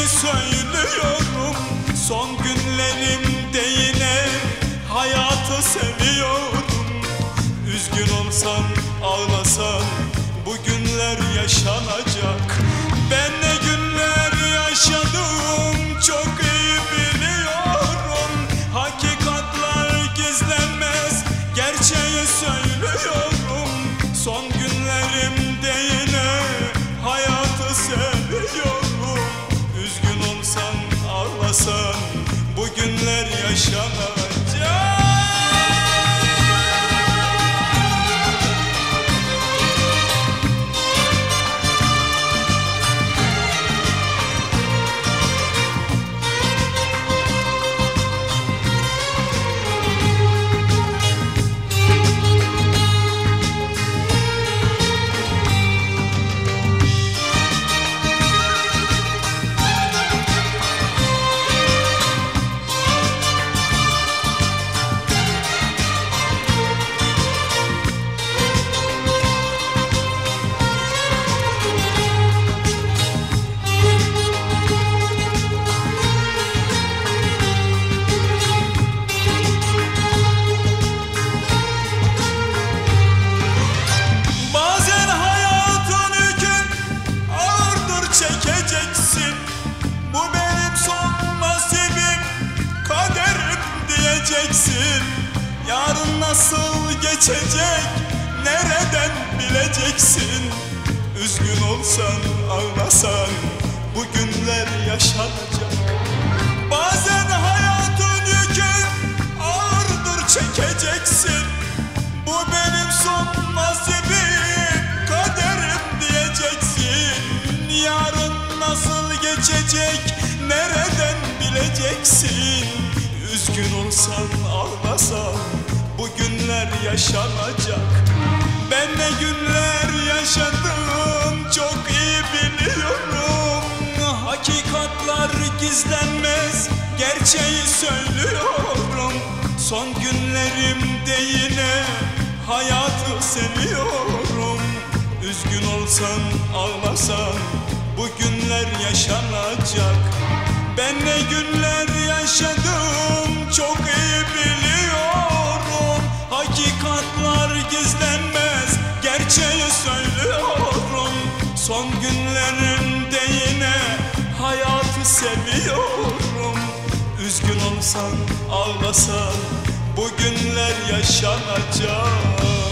gerçeği söylüyorum. Son günlerimde yine hayatı seviyorum. Üzgün olsan, ağlasan bu günler yaşanacak. Ben ne günler yaşadım çok iyi biliyorum. Hakikatler gizlenmez, gerçeği söylüyorum. Son günlerimde yine hayatı seviyorum. Üzgün olsan, ağlasan bu günler yaşanacak. Bu benim son nasibim, kaderim diyeceksin. Yarın nasıl geçecek, nereden bileceksin? Üzgün olsan, ağlasan bu günler yaşanacak. Bazen hayatın yükü ağırdır, çekeceksin. Bu benim son nasibim, kaderim diyeceksin. Yarın nasıl geçecek, nereden bileceksin? Üzgün olsan, ağlasan bu günler yaşanacak. Ben ne günler yaşadım çok iyi biliyorum. Hakikatlar gizlenmez, gerçeği söylüyorum. Son günlerimde yine hayatı seviyorum. Üzgün olsan, ağlasan bu günler yaşanacak. Ben ne günler yaşadım çok iyi biliyorum. Hakikatlar gizlenmez, gerçeği söylüyorum. Son günlerimde yine hayatı seviyorum. Üzgün olsan, ağlasan bu günler yaşanacak.